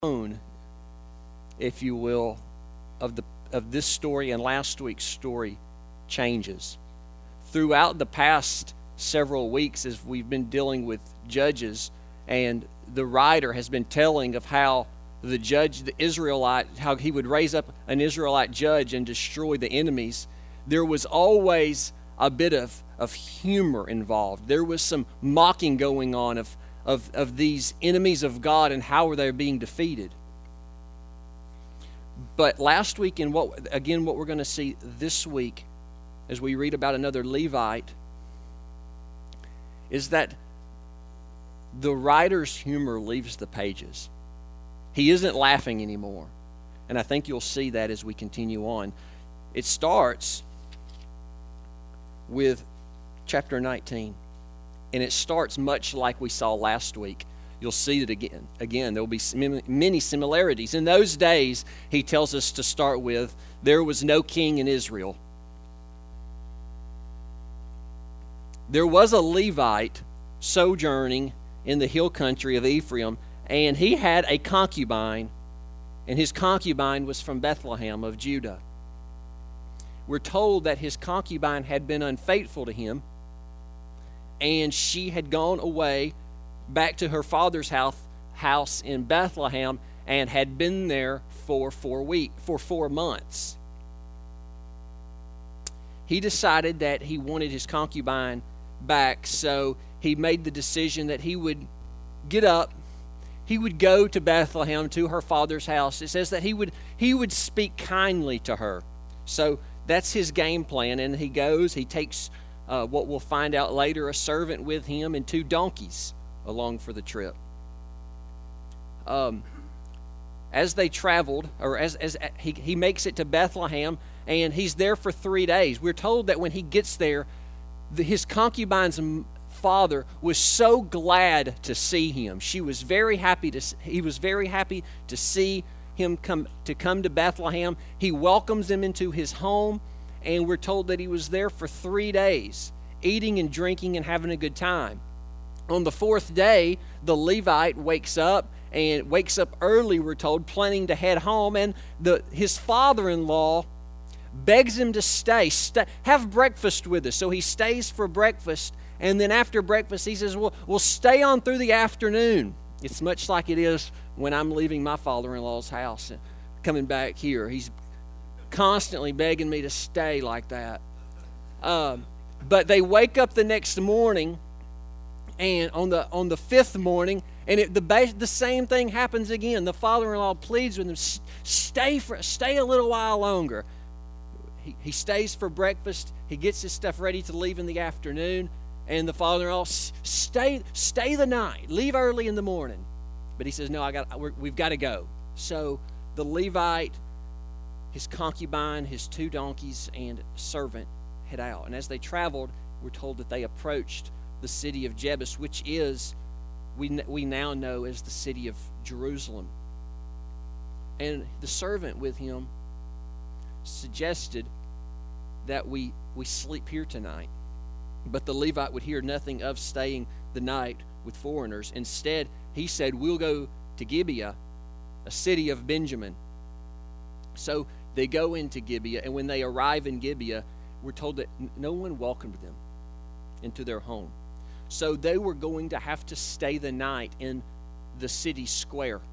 tone, if you will, of this story and last week's story changes. Throughout the past several weeks, as we've been dealing with Judges, and the writer has been telling of how the judge, the Israelite, how he would raise up an Israelite judge and destroy the enemies, there was always a bit of humor involved. There was some mocking going on of these enemies of God and how they are being defeated. But last week, and what we're going to see this week as we read about another Levite, is that the writer's humor leaves the pages. He isn't laughing anymore. And I think you'll see that as we continue on. It starts with chapter 19. And it starts much like we saw last week. You'll see it again. Again, there will be many similarities. In those days, he tells us to start with, there was no king in Israel. There was a Levite sojourning in the hill country of Ephraim, and he had a concubine, and his concubine was from Bethlehem of Judah. We're told that his concubine had been unfaithful to him, and she had gone away back to her father's house in Bethlehem and had been there for 4 months. He decided that he wanted his concubine back, so he made the decision that he would get up, he would go to Bethlehem, to her father's house. It says that he would speak kindly to her. So that's his game plan, and he goes, he takes what we'll find out later, a servant with him and 2 donkeys along for the trip. As they traveled, or as he makes it to Bethlehem, and he's there for 3 days. We're told that when he gets there, his concubine's father was so glad to see him. He was very happy to see him come to Bethlehem. He welcomes him into his home, and we're told that he was there for 3 days, eating and drinking and having a good time. On the 4th day, the Levite wakes up early, we're told, planning to head home, and his father-in-law begs him to stay, have breakfast with us. So he stays for breakfast, and then after breakfast, he says, we'll stay on through the afternoon. It's much like it is when I'm leaving my father-in-law's house and coming back here. He's constantly begging me to stay like that. But they wake up the next morning, and on the 5th morning, and the same thing happens again. The father-in-law pleads with him, stay a little while longer. He stays for breakfast. He gets his stuff ready to leave in the afternoon, and the father-in-law, stay the night, leave early in the morning. But he says, no, we've got to go. So the Levite, his concubine, his 2 donkeys, and servant head out. And as they traveled, we're told that they approached the city of Jebus, which is, we now know as the city of Jerusalem. And the servant with him suggested that we sleep here tonight. But the Levite would hear nothing of staying the night with foreigners. Instead, he said, we'll go to Gibeah, a city of Benjamin. So they go into Gibeah, and when they arrive in Gibeah, we're told that no one welcomed them into their home. So they were going to have to stay the night in the city square.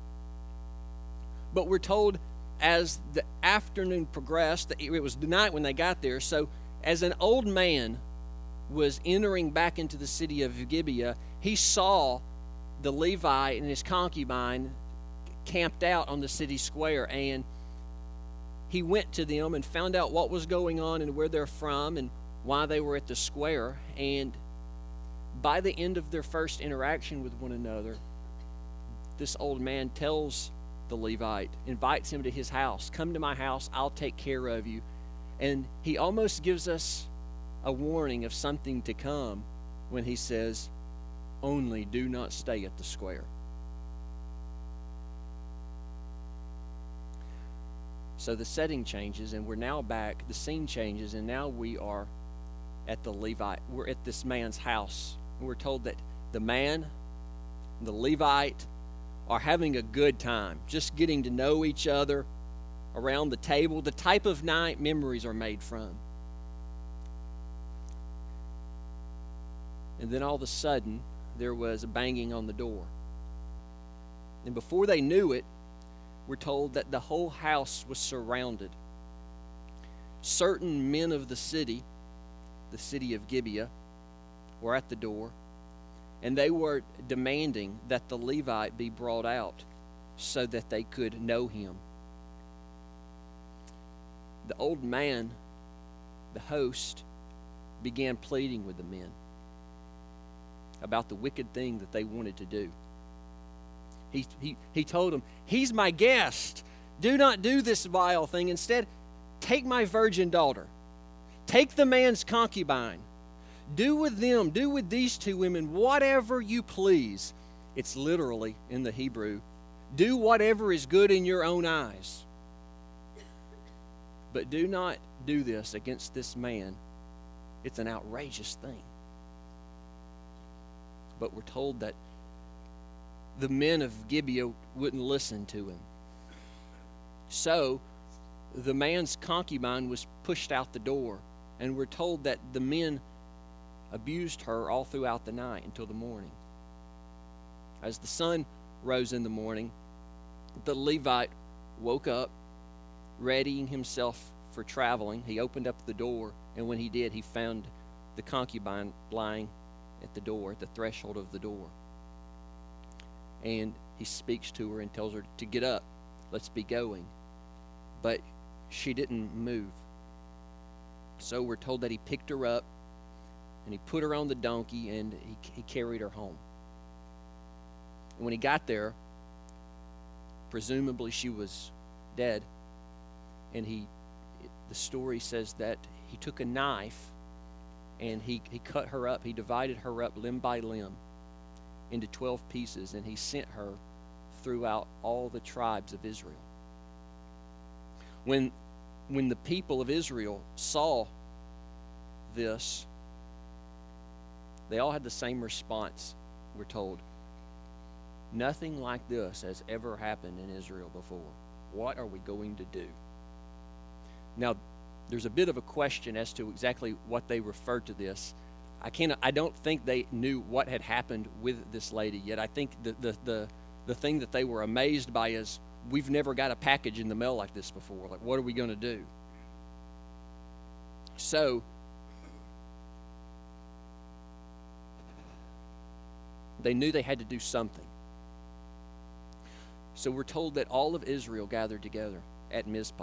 But we're told as the afternoon progressed, that it was the night when they got there. So as an old man was entering back into the city of Gibeah, he saw the Levite and his concubine camped out on the city square, and he went to them and found out what was going on and where they're from and why they were at the square. And by the end of their first interaction with one another, this old man tells the Levite, invites him to his house. Come to my house, I'll take care of you. And he almost gives us a warning of something to come when he says, only do not stay at the square. So the setting changes, and we're now back. The scene changes, and now we are at the Levite. We're at this man's house. And we're told that the man, the Levite, are having a good time, just getting to know each other around the table, the type of night memories are made from. And then all of a sudden, there was a banging on the door. And before they knew it, we're told that the whole house was surrounded. Certain men of the city of Gibeah, were at the door, and they were demanding that the Levite be brought out so that they could know him. The old man, the host, began pleading with the men about the wicked thing that they wanted to do. He told them, "He's my guest. Do not do this vile thing. Instead, take my virgin daughter. Take the man's concubine. Do with these two women whatever you please." It's literally, in the Hebrew, do whatever is good in your own eyes. But do not do this against this man. It's an outrageous thing. But we're told that the men of Gibeah wouldn't listen to him. So the man's concubine was pushed out the door, and we're told that the men abused her all throughout the night until the morning. As the sun rose in the morning, the Levite woke up, readying himself for traveling. He opened up the door, and when he did, he found the concubine lying at the door, at the threshold of the door. And he speaks to her and tells her to get up, let's be going. But she didn't move. So we're told that he picked her up and he put her on the donkey and he carried her home. And when he got there, presumably she was dead, and the story says that he took a knife and he cut her up. He divided her up limb by limb into 12 pieces, and he sent her throughout all the tribes of Israel. When the people of Israel saw this, they all had the same response, we're told. Nothing like this has ever happened in Israel before. What are we going to do? Now, there's a bit of a question as to exactly what they referred to this. I don't think they knew what had happened with this lady yet. I think the thing that they were amazed by is, we've never got a package in the mail like this before. Like, what are we going to do? So they knew they had to do something. So we're told that all of Israel gathered together at Mizpah.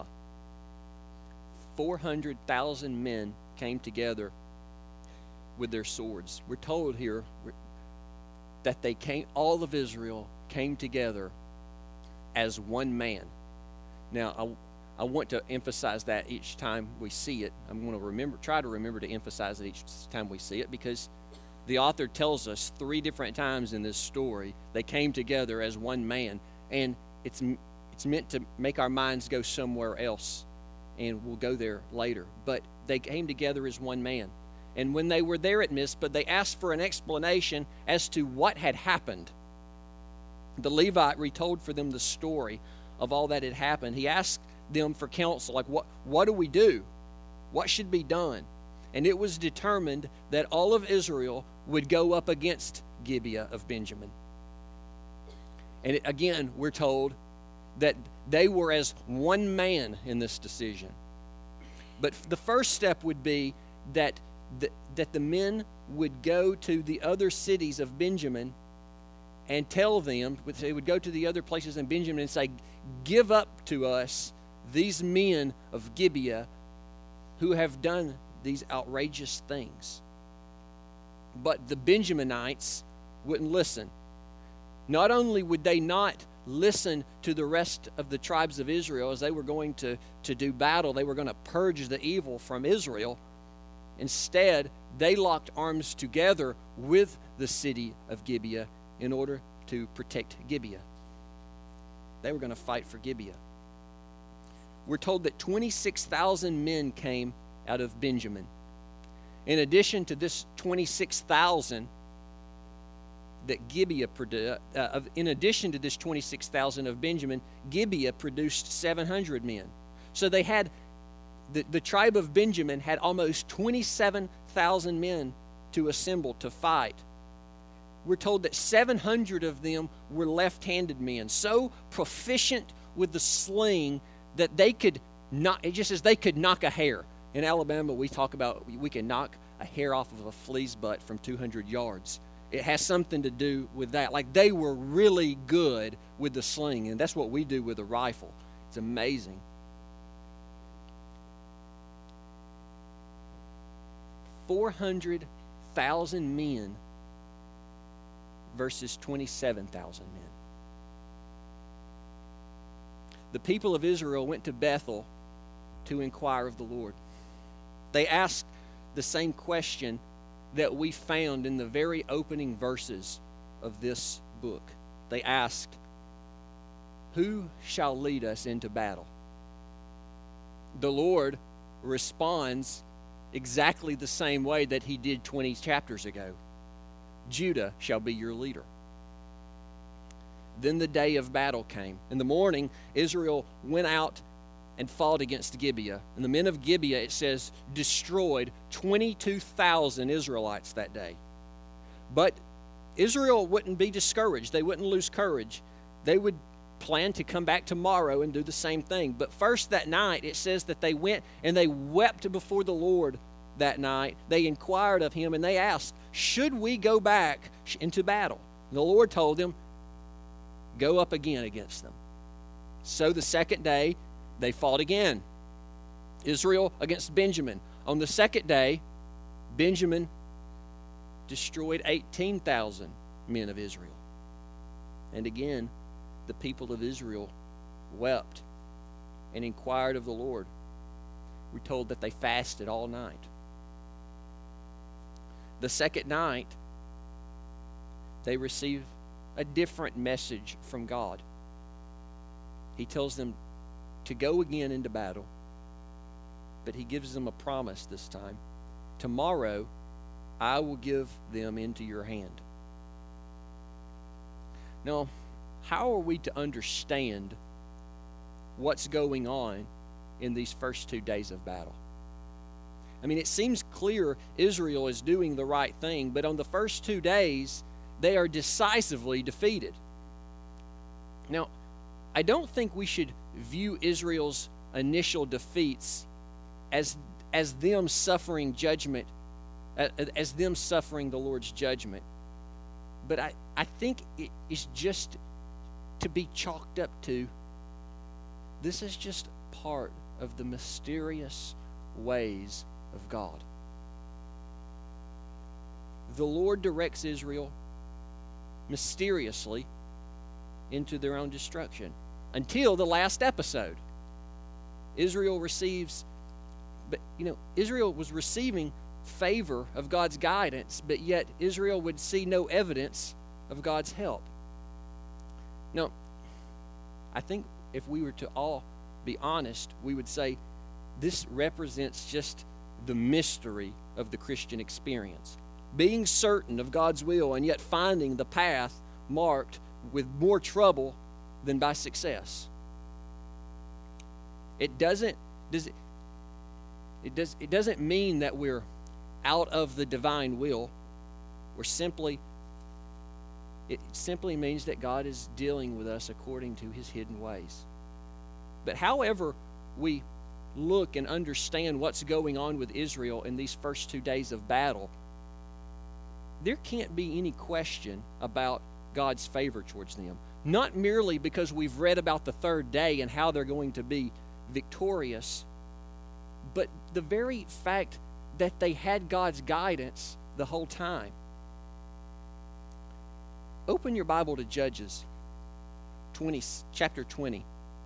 400,000 men came together with their swords. We're told here that all of Israel came together as one man. Now, I want to emphasize that each time we see it. I'm going to try to remember to emphasize it each time we see it, because the author tells us 3 different times in this story they came together as one man, and it's meant to make our minds go somewhere else, and we'll go there later. But they came together as one man. And when they were there at Mizpah, they asked for an explanation as to what had happened. The Levite retold for them the story of all that had happened. He asked them for counsel, like, what do we do? What should be done? And it was determined that all of Israel would go up against Gibeah of Benjamin. And again, we're told that they were as one man in this decision. But the first step would be that the men would go to the other cities of Benjamin and tell them, they would go to the other places in Benjamin and say, give up to us these men of Gibeah who have done these outrageous things. But the Benjaminites wouldn't listen. Not only would they not listen to the rest of the tribes of Israel as they were going to do battle, they were going to purge the evil from Israel. Instead, they locked arms together with the city of Gibeah in order to protect Gibeah. They were going to fight for Gibeah. We're told that 26,000 men came out of Benjamin. In addition to this 26,000, that Gibeah produced, in addition to this 26,000 of Benjamin, Gibeah produced 700 men. So they had, the tribe of Benjamin had almost 27,000 men to assemble to fight. We're told that 700 of them were left-handed men, so proficient with the sling that they could not, it just says they could knock a hair. In Alabama, we talk about we can knock a hair off of a flea's butt from 200 yards. It has something to do with that. Like, they were really good with the sling, and that's what we do with a rifle. It's amazing. $400,000 men versus 27,000 men. The people of Israel went to Bethel to inquire of the Lord. They asked the same question that we found in the very opening verses of this book. They asked, "Who shall lead us into battle?" The Lord responds exactly the same way that he did 20 chapters ago. Judah shall be your leader. Then the day of battle came. In the morning, Israel went out and fought against Gibeah. And the men of Gibeah, it says, destroyed 22,000 Israelites that day. But Israel wouldn't be discouraged. They wouldn't lose courage. They would plan to come back tomorrow and do the same thing. But first that night, it says that they went and they wept before the Lord that night. They inquired of him and they asked, should we go back into battle? And the Lord told them, go up again against them. So the second day, they fought again. Israel against Benjamin. On the second day, Benjamin destroyed 18,000 men of Israel. And again, the people of Israel wept and inquired of the Lord. We're told that they fasted all night. The second night, they receive a different message from God. He tells them to go again into battle, but he gives them a promise this time. Tomorrow, I will give them into your hand. Now, how are we to understand what's going on in these first 2 days of battle? I mean, it seems clear Israel is doing the right thing, but on the first 2 days, they are decisively defeated. Now, I don't think we should view Israel's initial defeats as them suffering judgment, as them suffering the Lord's judgment. But I think it is just to be chalked up to, this is just part of the mysterious ways of God. The Lord directs Israel mysteriously into their own destruction until the last episode. Israel receives, but Israel was receiving favor of God's guidance, but yet Israel would see no evidence of God's help. Now, I think if we were to all be honest, we would say this represents just the mystery of the Christian experience. Being certain of God's will and yet finding the path marked with more trouble than by success. It doesn't mean that we're out of the divine will. It simply means that God is dealing with us according to his hidden ways. But however we look and understand what's going on with Israel in these first 2 days of battle, there can't be any question about God's favor towards them. Not merely because we've read about the third day and how they're going to be victorious, but the very fact that they had God's guidance the whole time. Open your Bible to Judges 20, chapter 20.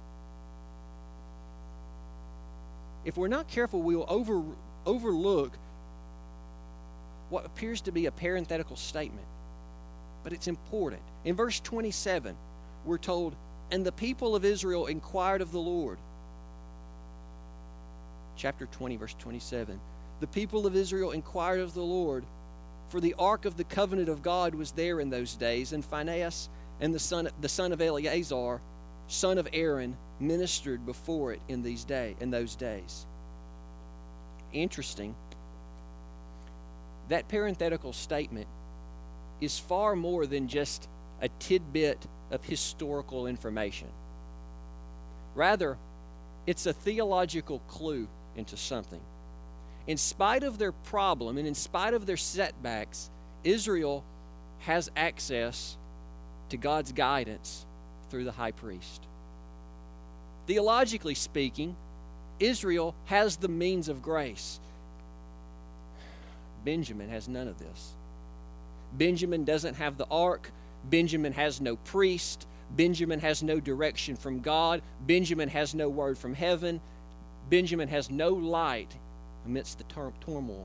If we're not careful, we will overlook what appears to be a parenthetical statement, but it's important. In verse 27, we're told, and the people of Israel inquired of the Lord. Chapter 20, verse 27. The people of Israel inquired of the Lord, for the ark of the covenant of God was there in those days, and Phinehas and the son of Eleazar, son of Aaron, ministered before it in those days. Interesting. That parenthetical statement is far more than just a tidbit of historical information. Rather, it's a theological clue into something. In spite of their problem and in spite of their setbacks, Israel has access to God's guidance through the high priest. Theologically speaking, Israel has the means of grace. Benjamin has none of this. Benjamin doesn't have the ark. Benjamin has no priest. Benjamin has no direction from God. Benjamin has no word from heaven. Benjamin has no light amidst the turmoil.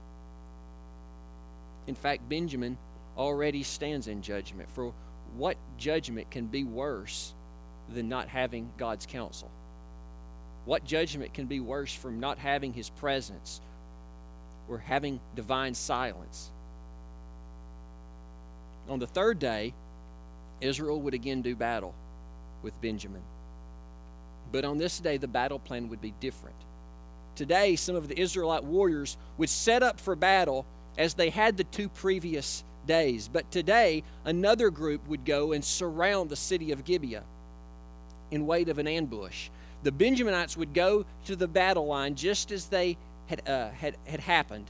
In fact, Benjamin already stands in judgment. For what judgment can be worse than not having God's counsel? What judgment can be worse from not having His presence or having divine silence? On the third day, Israel would again do battle with Benjamin. But on this day, the battle plan would be different. Today, some of the Israelite warriors would set up for battle as they had the 2 previous days. But today, another group would go and surround the city of Gibeah in wait of an ambush. The Benjaminites would go to the battle line just as they had happened.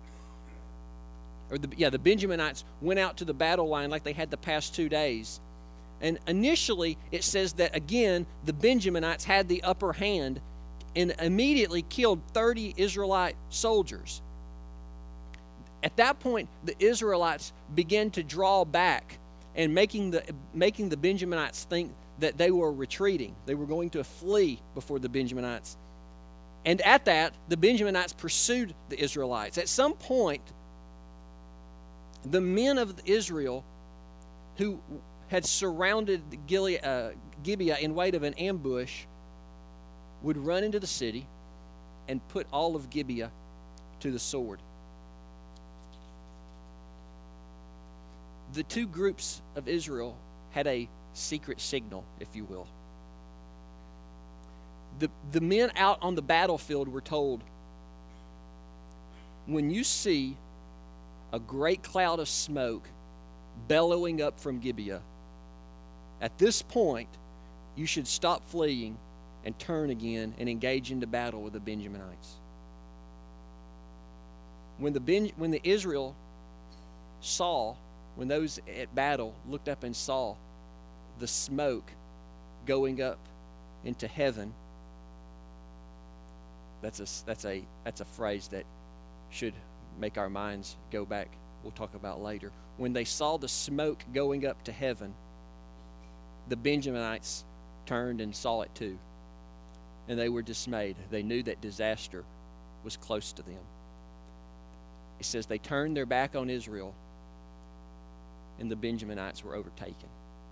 The Benjaminites went out to the battle line like they had the past 2 days. And initially, it says that, again, the Benjaminites had the upper hand and immediately killed 30 Israelite soldiers. At that point, the Israelites began to draw back and making the Benjaminites think that they were retreating. They were going to flee before the Benjaminites. And at that, the Benjaminites pursued the Israelites. At some point, the men of Israel who had surrounded Gibeah in wait of an ambush would run into the city and put all of Gibeah to the sword. The 2 groups of Israel had a secret signal, if you will. The men out on the battlefield were told, when you see a great cloud of smoke bellowing up from Gibeah, at this point, you should stop fleeing and turn again and engage into battle with the Benjaminites. When those at battle looked up and saw the smoke going up into heaven, that's a phrase that should make our minds go back. We'll talk about later. When they saw the smoke going up to heaven, the Benjaminites turned and saw it too. And they were dismayed. They knew that disaster was close to them. It says they turned their back on Israel, and the Benjaminites were overtaken.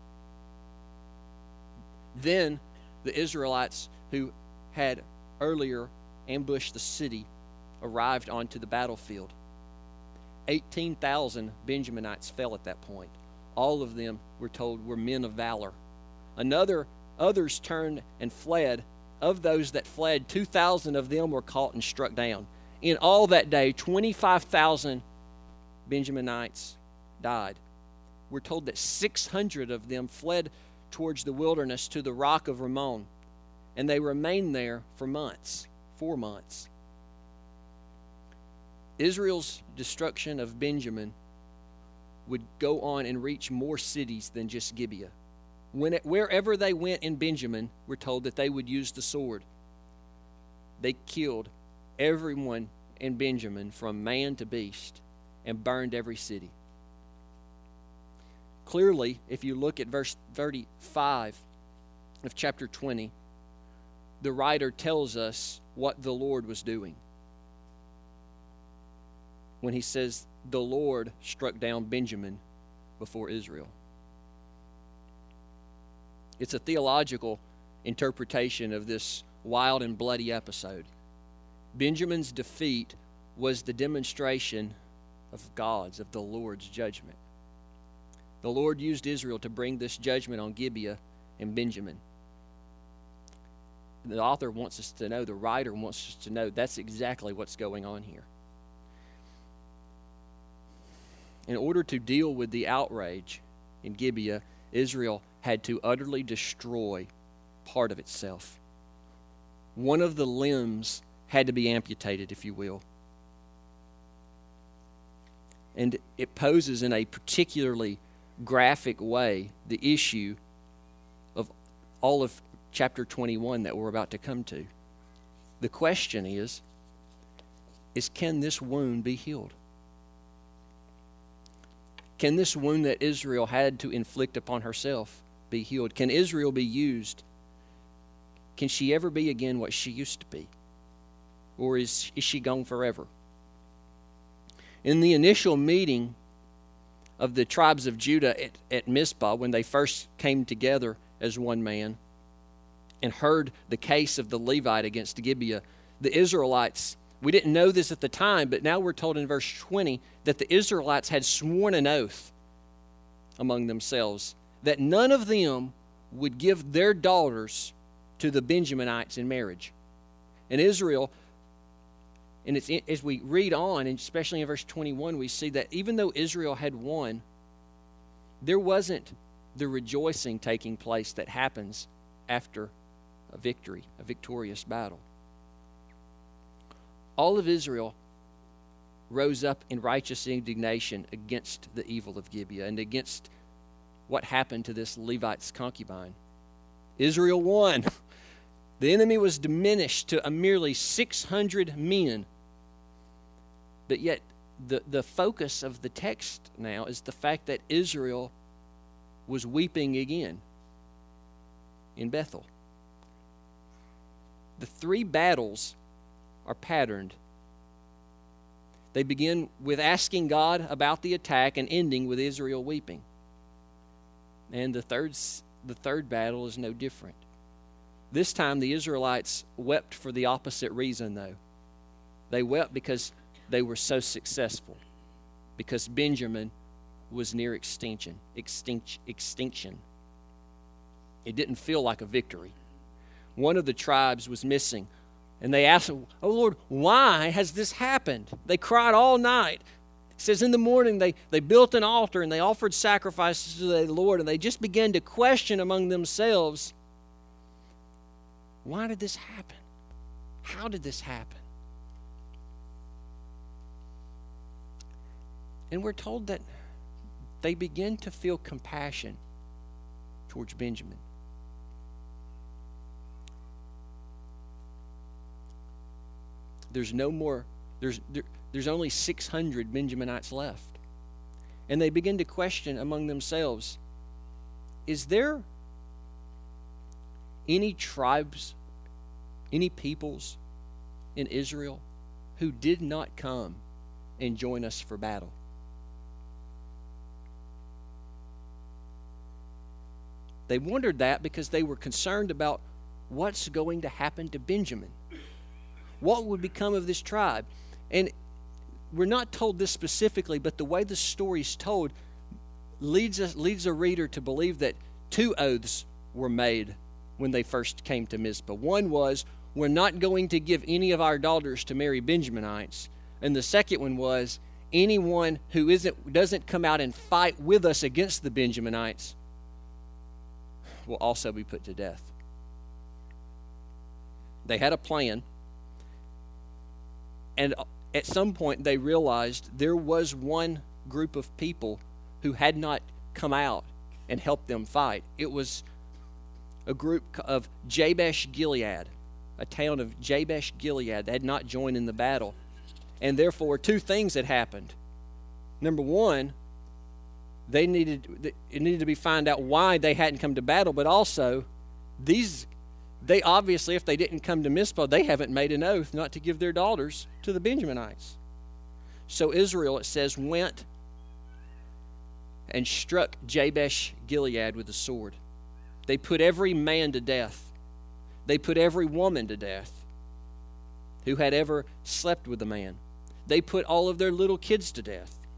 Then the Israelites who had earlier ambushed the city arrived onto the battlefield. 18,000 Benjaminites fell at that point. All of them, we're told, were men of valor. Others turned and fled. Of those that fled, 2,000 of them were caught and struck down. In all that day, 25,000 Benjaminites died. We're told that 600 of them fled towards the wilderness to the rock of Rimmon, and they remained there for months, 4 months. Israel's destruction of Benjamin would go on and reach more cities than just Gibeah. Wherever they went in Benjamin, we're told that they would use the sword. They killed everyone in Benjamin from man to beast and burned every city. Clearly, if you look at verse 35 of chapter 20, the writer tells us what the Lord was doing when he says the Lord struck down Benjamin before Israel. It's a theological interpretation of this wild and bloody episode. Benjamin's defeat was the demonstration of God's, of the Lord's judgment. The Lord used Israel to bring this judgment on Gibeah and Benjamin. The author wants us to know, the writer wants us to know, that's exactly what's going on here. In order to deal with the outrage in Gibeah, Israel had to utterly destroy part of itself. One of the limbs had to be amputated, if you will. And it poses in a particularly graphic way the issue of all of chapter 21 that we're about to come to. The question is can this wound be healed? Can this wound that Israel had to inflict upon herself be healed? Can Israel be used? Can she ever be again what she used to be? Or is she gone forever? In the initial meeting of the tribes of Judah at Mizpah, when they first came together as one man and heard the case of the Levite against Gibeah, the Israelites, we didn't know this at the time, but now we're told in verse 20 that the Israelites had sworn an oath among themselves that none of them would give their daughters to the Benjaminites in marriage. And Israel, and as we read on, and especially in verse 21, we see that even though Israel had won, there wasn't the rejoicing taking place that happens after a victory, a victorious battle. All of Israel rose up in righteous indignation against the evil of Gibeah and against what happened to this Levite's concubine. Israel won. The enemy was diminished to a merely 600 men. But yet, the focus of the text now is the fact that Israel was weeping again in Bethel. The three battles are patterned. They begin with asking God about the attack and ending with Israel weeping. And the third battle is no different. This time the Israelites wept for the opposite reason, though. They wept because they were so successful, because Benjamin was near extinction. It didn't feel like a victory. One of the tribes was missing, and they asked, "Oh Lord, why has this happened?" They cried all night. It says in the morning they built an altar and they offered sacrifices to the Lord, and they just began to question among themselves, why did this happen? How did this happen? And we're told that they begin to feel compassion towards Benjamin. There's only 600 Benjaminites left. And they begin to question among themselves, is there any tribes, any peoples in Israel who did not come and join us for battle? They wondered that because they were concerned about what's going to happen to Benjamin. What would become of this tribe? And we're not told this specifically, but the way the story is told leads a reader to believe that two oaths were made when they first came to Mizpah. One was, we're not going to give any of our daughters to marry Benjaminites. And the second one was, anyone who doesn't come out and fight with us against the Benjaminites will also be put to death. They had a plan. And at some point they realized there was one group of people who had not come out and helped them fight. It was a group of Jabesh Gilead, a town of Jabesh Gilead that had not joined in the battle. And therefore, two things had happened. Number one, it needed to be found out why they hadn't come to battle, but also they obviously, if they didn't come to Mizpah, they haven't made an oath not to give their daughters to the Benjaminites. So Israel, it says, went and struck Jabesh Gilead with the sword. They put every man to death. They put every woman to death who had ever slept with a man. They put all of their little kids to death.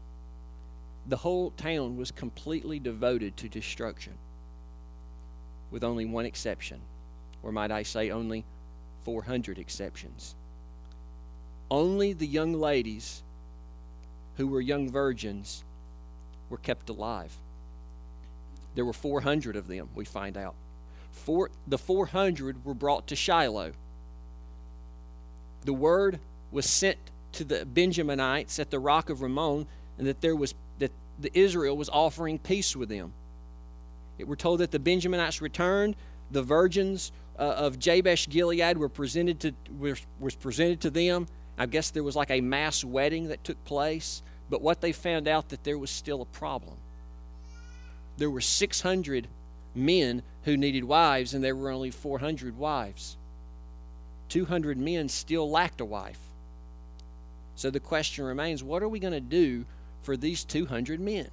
the whole town was completely devoted to destruction, with only one exception, or might I say only 400 exceptions. Only the young ladies who were young virgins were kept alive. There were 400 of them, we find out. The 400 were brought to Shiloh. The word was sent to the Benjaminites at the rock of Rimmon, and that the Israel was offering peace with them. We're told that the Benjaminites returned. The virgins of Jabesh Gilead was presented to them. I guess there was like a mass wedding that took place. But what they found out, that there was still a problem. There were 600 men who needed wives, and there were only 400 wives. 200 men still lacked a wife. So the question remains, what are we going to do for these 200 men?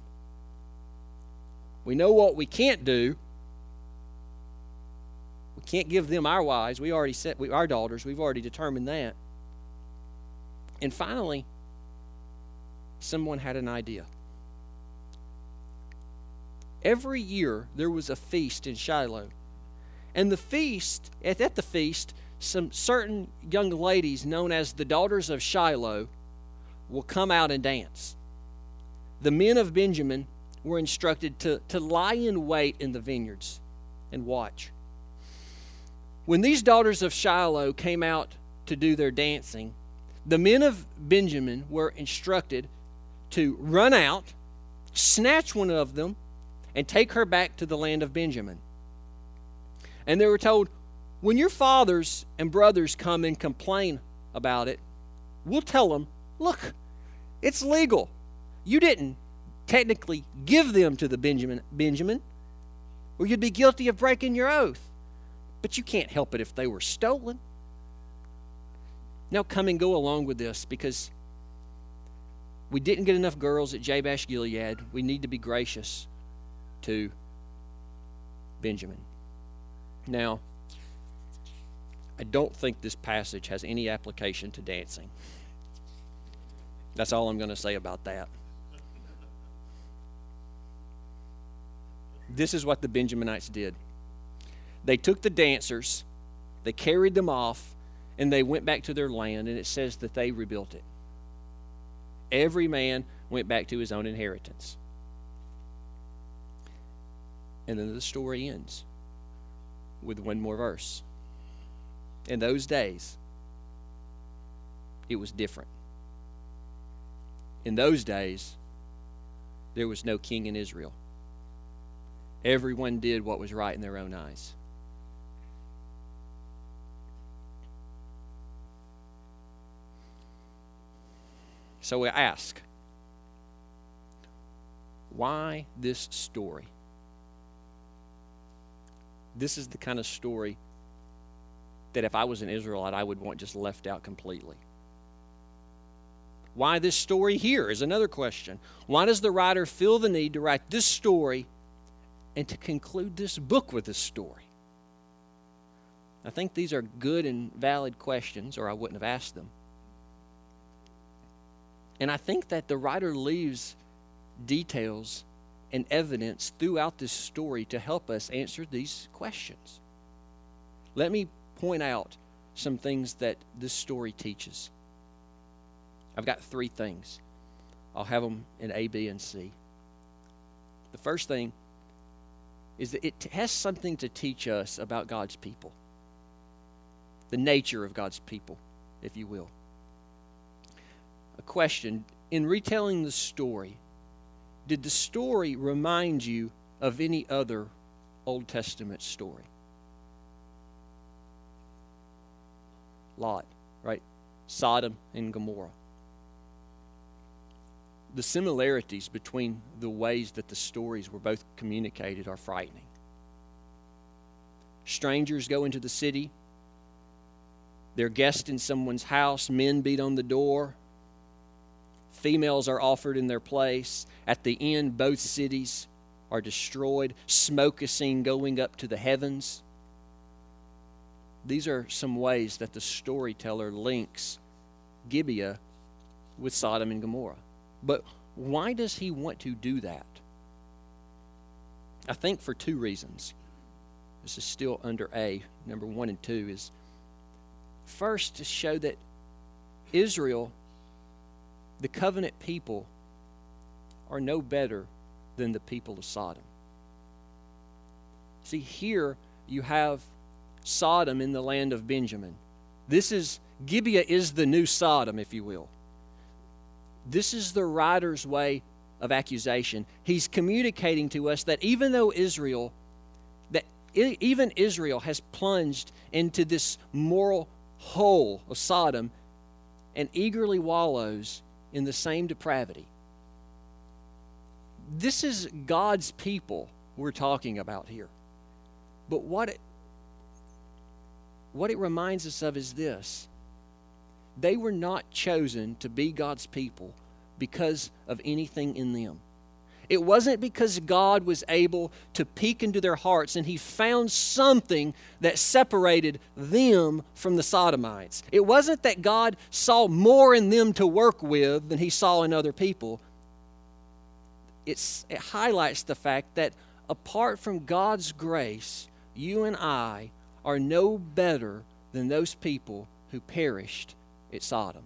We know what we can't do. We can't give them our wives. We already said our daughters. We've already determined that. And finally, someone had an idea. Every year there was a feast in Shiloh. And at the feast, some certain young ladies known as the daughters of Shiloh will come out and dance. The men of Benjamin were instructed to lie in wait in the vineyards and watch. When these daughters of Shiloh came out to do their dancing, the men of Benjamin were instructed to run out, snatch one of them, and take her back to the land of Benjamin. And they were told, when your fathers and brothers come and complain about it, we'll tell them, look, it's legal. You didn't technically give them to the Benjamin, or you'd be guilty of breaking your oath. But you can't help it if they were stolen. Now come and go along with this, because we didn't get enough girls at Jabesh Gilead. We need to be gracious to Benjamin. Now, I don't think this passage has any application to dancing. That's all I'm going to say about that. This is what the Benjaminites did. They took the dancers, they carried them off, and they went back to their land, and it says that they rebuilt it. Every man went back to his own inheritance. And then the story ends with one more verse. In those days, it was different. In those days, there was no king in Israel. Everyone did what was right in their own eyes. So we ask, why this story? This is the kind of story that if I was an Israelite, I would want just left out completely. Why this story here is another question. Why does the writer feel the need to write this story and to conclude this book with this story? I think these are good and valid questions, or I wouldn't have asked them. And I think that the writer leaves details and evidence throughout this story to help us answer these questions. Let me point out some things that this story teaches. I've got 3 things. I'll have them in A, B, and C. The first thing is that it has something to teach us about God's people. The nature of God's people, if you will. A question, in retelling the story, did the story remind you of any other Old Testament story? Lot, right? Sodom and Gomorrah. The similarities between the ways that the stories were both communicated are frightening. Strangers go into the city. They're guests in someone's house. Men beat on the door. Females are offered in their place. At the end, both cities are destroyed. Smoke is seen going up to the heavens. These are some ways that the storyteller links Gibeah with Sodom and Gomorrah. But Why does he want to do that? I think for two reasons. This is still under A. Number 1 and 2 is first to show that Israel, the covenant people, are no better than the people of Sodom. See, here you have Sodom in the land of Benjamin. Gibeah is the new Sodom, if you will. This is the writer's way of accusation. He's communicating to us that even Israel has plunged into this moral hole of Sodom and eagerly wallows in the same depravity. This is God's people we're talking about here. But what it reminds us of is this. They were not chosen to be God's people because of anything in them. It wasn't because God was able to peek into their hearts and he found something that separated them from the Sodomites. It wasn't that God saw more in them to work with than he saw in other people. It highlights the fact that apart from God's grace, you and I are no better than those people who perished at Sodom.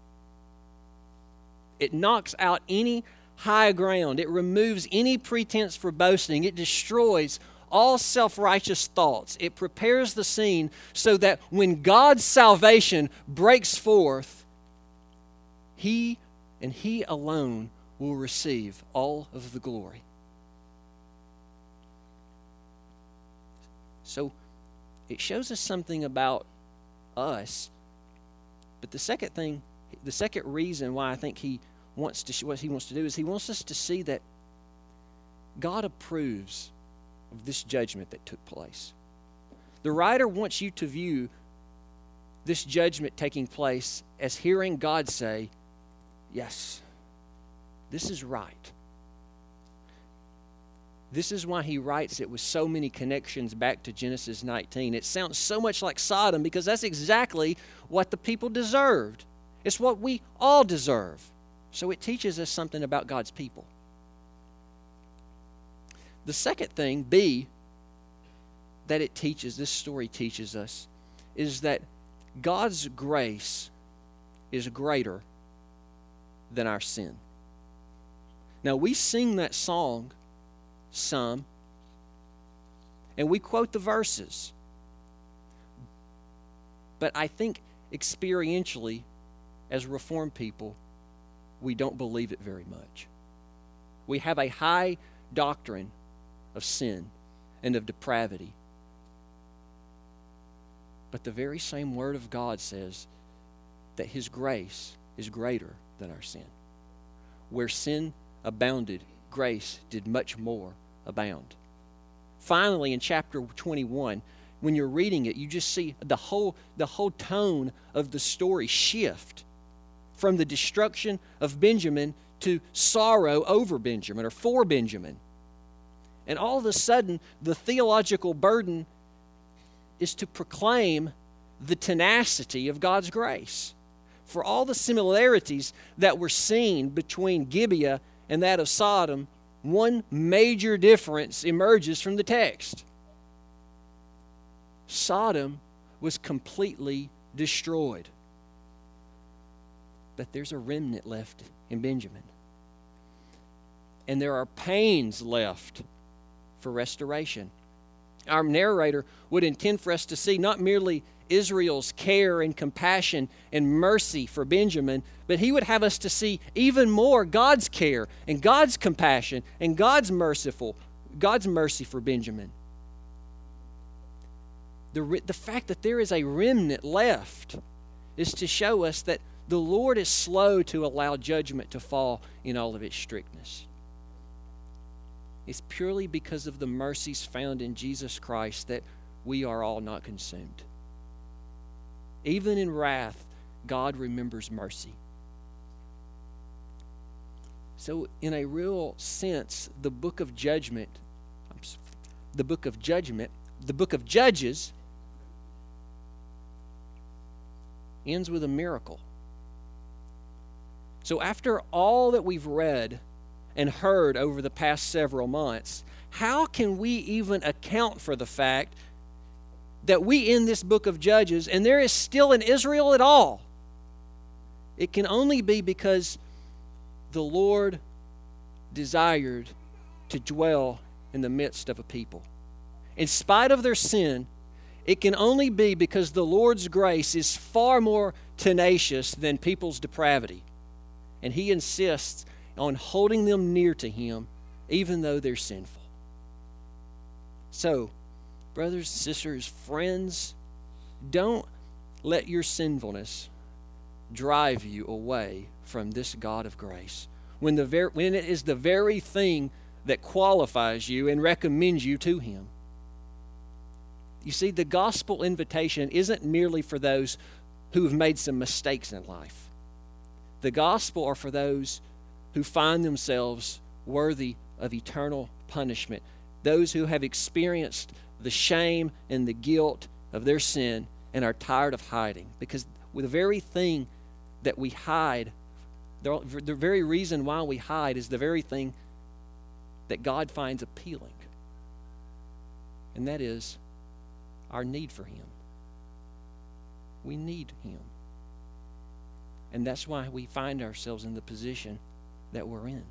It knocks out any high ground. It removes any pretense for boasting. It destroys all self-righteous thoughts. It prepares the scene so that when God's salvation breaks forth, He and He alone will receive all of the glory. So it shows us something about us. But the second reason why I think what he wants to do is he wants us to see that God approves of this judgment that took place. The writer wants you to view this judgment taking place as hearing God say, yes, this is right. This is why he writes it with so many connections back to Genesis 19. It sounds so much like Sodom because that's exactly what the people deserved. It's what we all deserve. So it teaches us something about God's people. The second thing, B, that this story teaches us, is that God's grace is greater than our sin. Now, we sing that song some, and we quote the verses. But I think experientially, as Reformed people, we don't believe it very much. We have a high doctrine of sin and of depravity. But the very same Word of God says that His grace is greater than our sin. Where sin abounded, grace did much more abound. Finally, in chapter 21, when you're reading it, you just see the whole tone of the story shift from the destruction of Benjamin to sorrow over Benjamin or for Benjamin. And all of a sudden, the theological burden is to proclaim the tenacity of God's grace. For all the similarities that were seen between Gibeah and that of Sodom, one major difference emerges from the text. Sodom was completely destroyed. But there's a remnant left in Benjamin. And there are pains left for restoration. Our narrator would intend for us to see not merely Israel's care and compassion and mercy for Benjamin, but he would have us to see even more God's care and God's compassion and God's mercy for Benjamin. The fact that there is a remnant left is to show us that the Lord is slow to allow judgment to fall in all of its strictness. It's purely because of the mercies found in Jesus Christ that we are all not consumed. Even in wrath, God remembers mercy. So, in a real sense, the book of Judges ends with a miracle. So after all that we've read and heard over the past several months, how can we even account for the fact that we end this book of Judges and there is still an Israel at all? It can only be because the Lord desired to dwell in the midst of a people. In spite of their sin, it can only be because the Lord's grace is far more tenacious than people's depravity. And He insists on holding them near to Him even though they're sinful. So, brothers, sisters, friends, don't let your sinfulness drive you away from this God of grace when it is the very thing that qualifies you and recommends you to Him. You see, the gospel invitation isn't merely for those who have made some mistakes in life. The gospel are for those who find themselves worthy of eternal punishment, those who have experienced the shame and the guilt of their sin and are tired of hiding. Because the very thing that we hide, the very reason why we hide is the very thing that God finds appealing. And that is our need for Him. We need Him. And that's why we find ourselves in the position that we're in.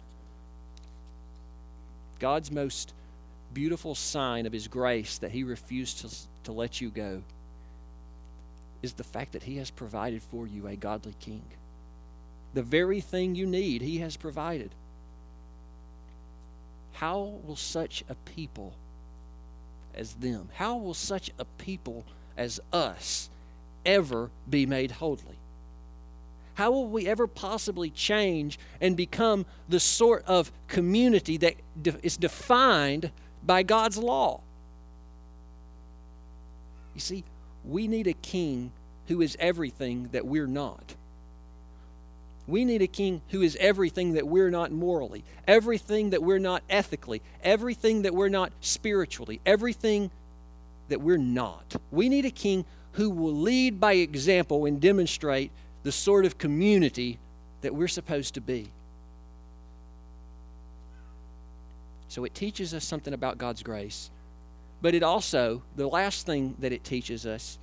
God's most beautiful sign of His grace that He refused to let you go is the fact that He has provided for you a godly king. The very thing you need, He has provided. How will such a people as them, how will such a people as us ever be made holy? How will we ever possibly change and become the sort of community that is defined by God's law? You see, we need a king who is everything that we're not. We need a king who is everything that we're not morally, everything that we're not ethically, everything that we're not spiritually, everything that we're not. We need a king who will lead by example and demonstrate the sort of community that we're supposed to be. So it teaches us something about God's grace. But it also, the last thing that it teaches us,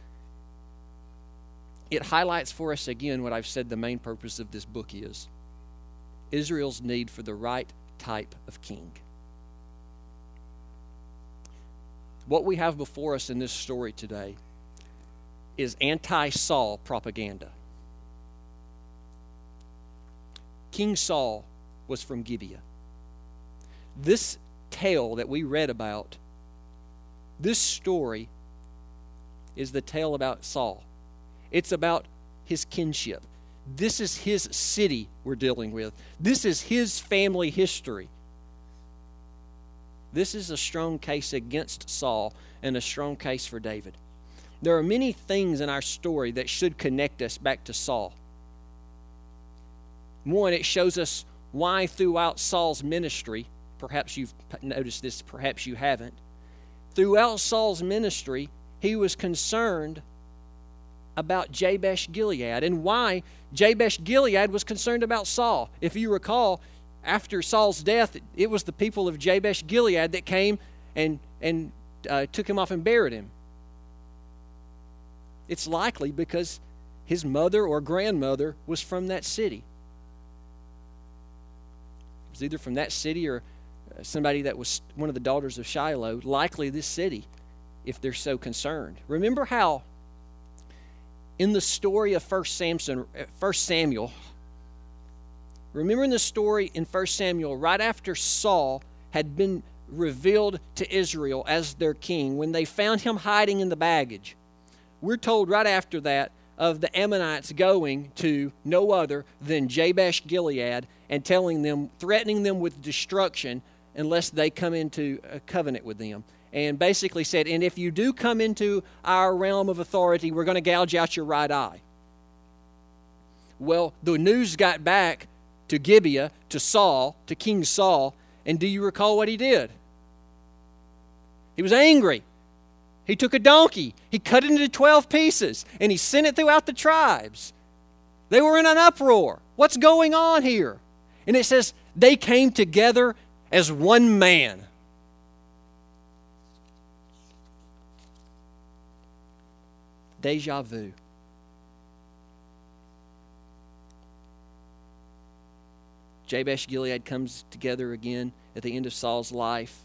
it highlights for us again what I've said the main purpose of this book is: Israel's need for the right type of king. What we have before us in this story today is anti-Saul propaganda. King Saul was from Gibeah. This tale that we read about, this story is the tale about Saul. It's about his kinship. This is his city we're dealing with. This is his family history. This is a strong case against Saul and a strong case for David. There are many things in our story that should connect us back to Saul. One, it shows us why throughout Saul's ministry, perhaps you've noticed this, perhaps you haven't, throughout Saul's ministry, he was concerned about Jabesh Gilead and why Jabesh Gilead was concerned about Saul. If you recall, after Saul's death, it was the people of Jabesh Gilead that came and took him off and buried him. It's likely because his mother or grandmother was from that city. It was either from that city or somebody that was one of the daughters of Shiloh, likely this city, if they're so concerned. Remember how in the story of 1 Samuel, remember in the story in 1 Samuel, right after Saul had been revealed to Israel as their king, when they found him hiding in the baggage, we're told right after that of the Ammonites going to no other than Jabesh Gilead and threatening them with destruction unless they come into a covenant with them. And basically said, and if you do come into our realm of authority, we're going to gouge out your right eye. Well, the news got back to Gibeah, to Saul, to King Saul, and do you recall what he did? He was angry. He took a donkey, he cut it into 12 pieces, and he sent it throughout the tribes. They were in an uproar. What's going on here? And it says, they came together as one man. Deja vu. Jabesh Gilead comes together again at the end of Saul's life.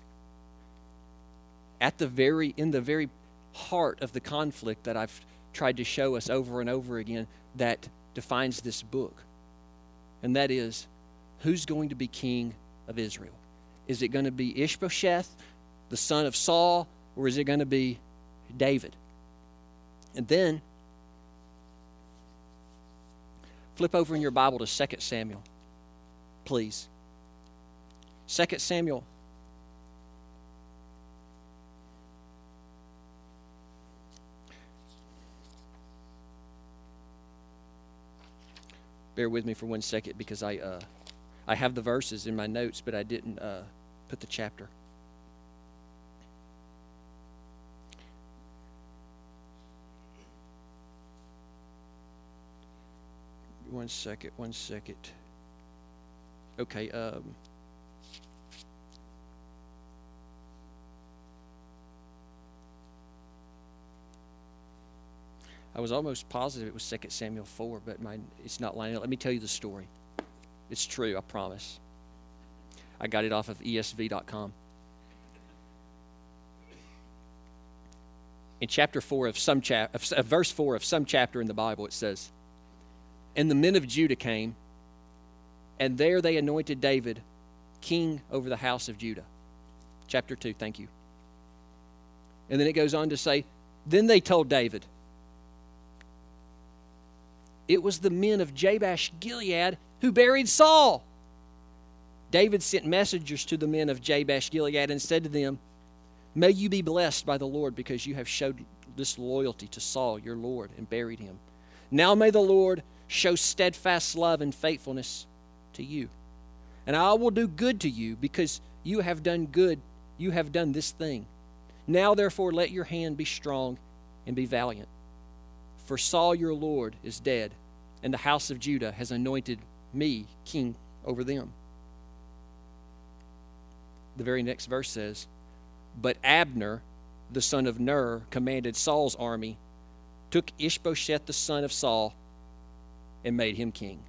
In the very heart of the conflict that I've tried to show us over and over again that defines this book. And that is, who's going to be king of Israel? Is it going to be Ishbosheth, the son of Saul, or is it going to be David? And then, flip over in your Bible to 2 Samuel, please. 2 Samuel. Bear with me for 1 second because I have the verses in my notes, but I didn't put the chapter. One second. Okay. I was almost positive it was 2 Samuel 4, but it's not lining up. Let me tell you the story. It's true, I promise. I got it off of ESV.com. In chapter 4 of verse 4 of some chapter in the Bible, it says, "And the men of Judah came, and there they anointed David king over the house of Judah." Chapter 2, thank you. And then it goes on to say, then they told David, it was the men of Jabesh Gilead who buried Saul. David sent messengers to the men of Jabesh Gilead and said to them, may you be blessed by the Lord because you have showed this loyalty to Saul your Lord and buried him. Now may the Lord show steadfast love and faithfulness to you. And I will do good to you because you have done good. You have done this thing. Now therefore let your hand be strong and be valiant. For Saul your Lord is dead, and the house of Judah has anointed me king over them. The very next verse says, but Abner, the son of Ner, commanded Saul's army, took Ishbosheth the son of Saul, and made him king.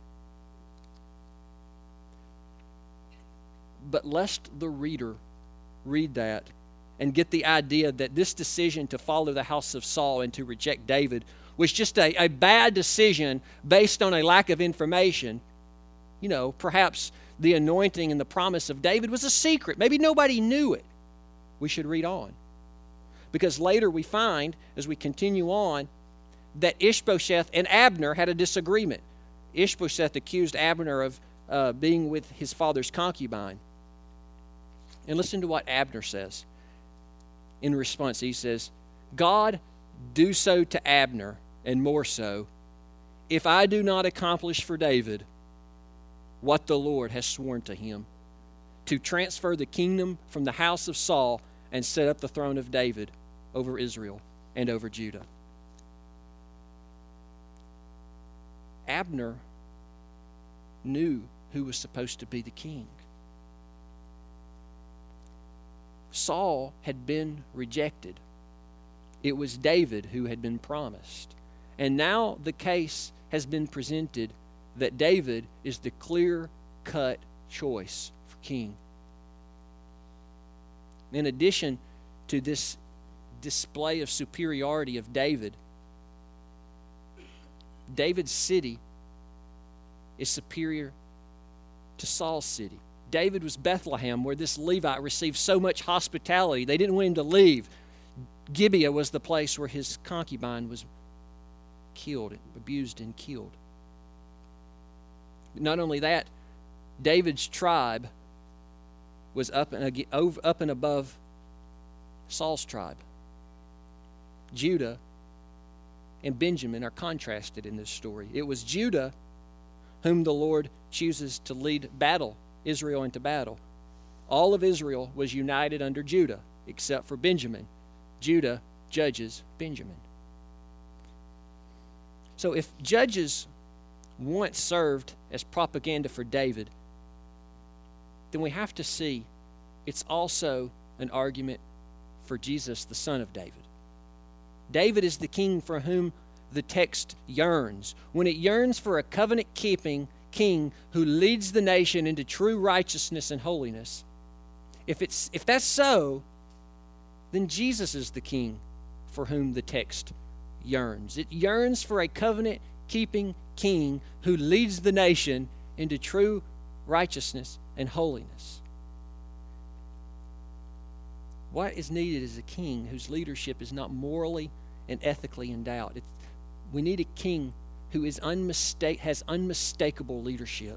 But lest the reader read that and get the idea that this decision to follow the house of Saul and to reject David was just a bad decision based on a lack of information. You know, perhaps the anointing and the promise of David was a secret. Maybe nobody knew it. We should read on. Because later we find, as we continue on, that Ishbosheth and Abner had a disagreement. Ishbosheth accused Abner of being with his father's concubine. And listen to what Abner says. In response, he says, God, do so to Abner, and more so, if I do not accomplish for David what the Lord has sworn to him, to transfer the kingdom from the house of Saul and set up the throne of David over Israel and over Judah. Abner knew who was supposed to be the king. Saul had been rejected. It was David who had been promised. And now the case has been presented that David is the clear-cut choice for king. In addition to this display of superiority of David, David's city is superior to Saul's city. David was Bethlehem, where this Levite received so much hospitality. They didn't want him to leave. Gibeah was the place where his concubine was killed, abused and killed. But not only that, David's tribe was up and above Saul's tribe. Judah and Benjamin are contrasted in this story. It was Judah whom the Lord chooses to lead Israel into battle. All of Israel was united under Judah, except for Benjamin. Judah judges Benjamin. So if Judges once served as propaganda for David, then we have to see it's also an argument for Jesus, the son of David. David is the king for whom the text yearns. When it yearns for a covenant-keeping king who leads the nation into true righteousness and holiness, if that's so, then Jesus is the king for whom the text yearns. It yearns for a covenant-keeping king who leads the nation into true righteousness and holiness. What is needed is a king whose leadership is not morally and ethically in doubt. We need a king who has unmistakable leadership.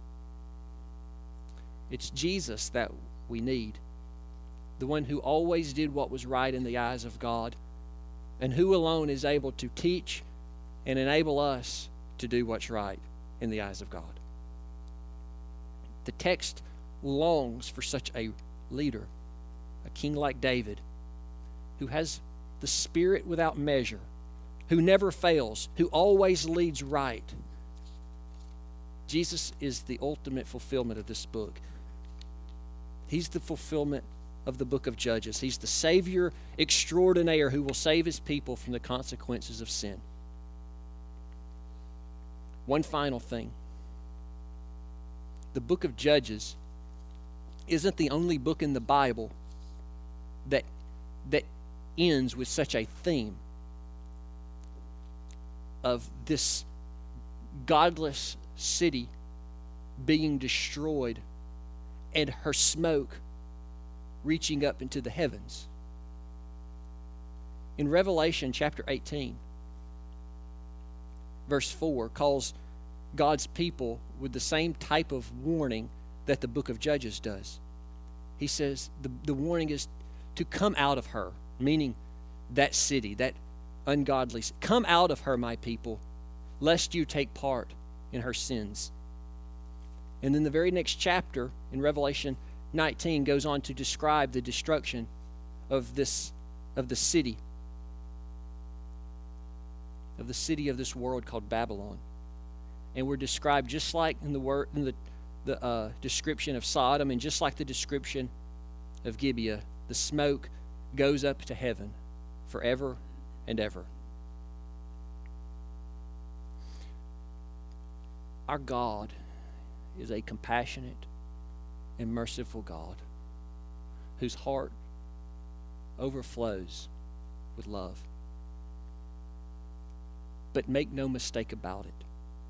It's Jesus that we need, the one who always did what was right in the eyes of God, and who alone is able to teach and enable us to do what's right in the eyes of God. The text longs for such a leader, a king like David, who has the Spirit without measure, who never fails, who always leads right. Jesus is the ultimate fulfillment of this book. He's the fulfillment of the book of Judges. He's the Savior extraordinaire who will save his people from the consequences of sin. One final thing. The book of Judges isn't the only book in the Bible that ends with such a theme of this godless city being destroyed and her smoke reaching up into the heavens. In Revelation chapter 18, verse 4 calls God's people with the same type of warning that the book of Judges does. He says the warning is to come out of her, meaning that city, that ungodly. Come out of her, my people, lest you take part in her sins. And then the very next chapter in Revelation 19 goes on to describe the destruction of the city of this world called Babylon. And we're described just like in the description of Sodom, and just like the description of Gibeah, the smoke goes up to heaven forever and ever. Our God is a compassionate and merciful God whose heart overflows with love. But make no mistake about it,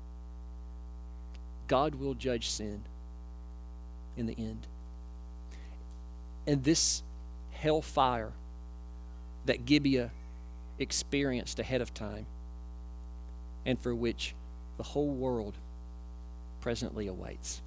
God will judge sin in the end. And this hellfire that Gibeah experienced ahead of time, and for which the whole world presently awaits.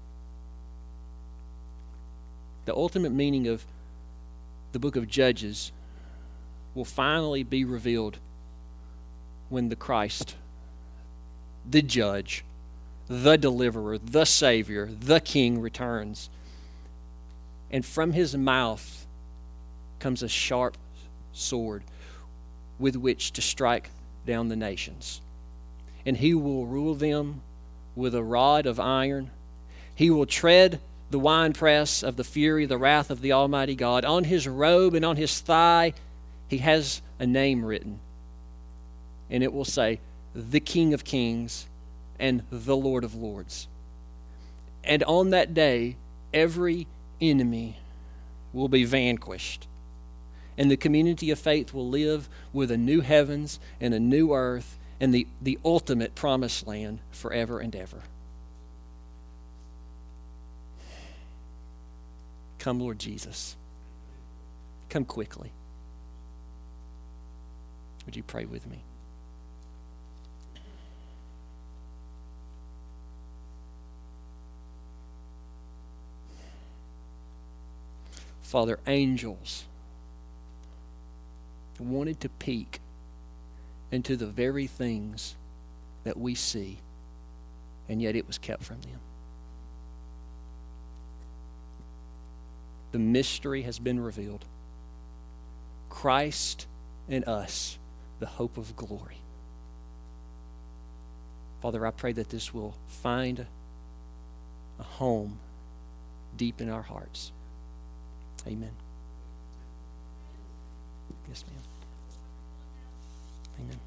The ultimate meaning of the book of Judges will finally be revealed when the Christ, the judge, the deliverer, the Savior, the King returns. And from his mouth comes a sharp sword with which to strike down the nations. And he will rule them with a rod of iron. He will tread the winepress of the fury, the wrath of the Almighty God. On his robe and on his thigh, he has a name written. And it will say, the King of Kings and the Lord of Lords. And on that day, every enemy will be vanquished. And the community of faith will live with a new heavens and a new earth and the ultimate promised land forever and ever. Come, Lord Jesus. Come quickly. Would you pray with me? Father, angels wanted to peek into the very things that we see, and yet it was kept from them. The mystery has been revealed. Christ in us, the hope of glory. Father, I pray that this will find a home deep in our hearts. Amen. Yes, ma'am. Amen.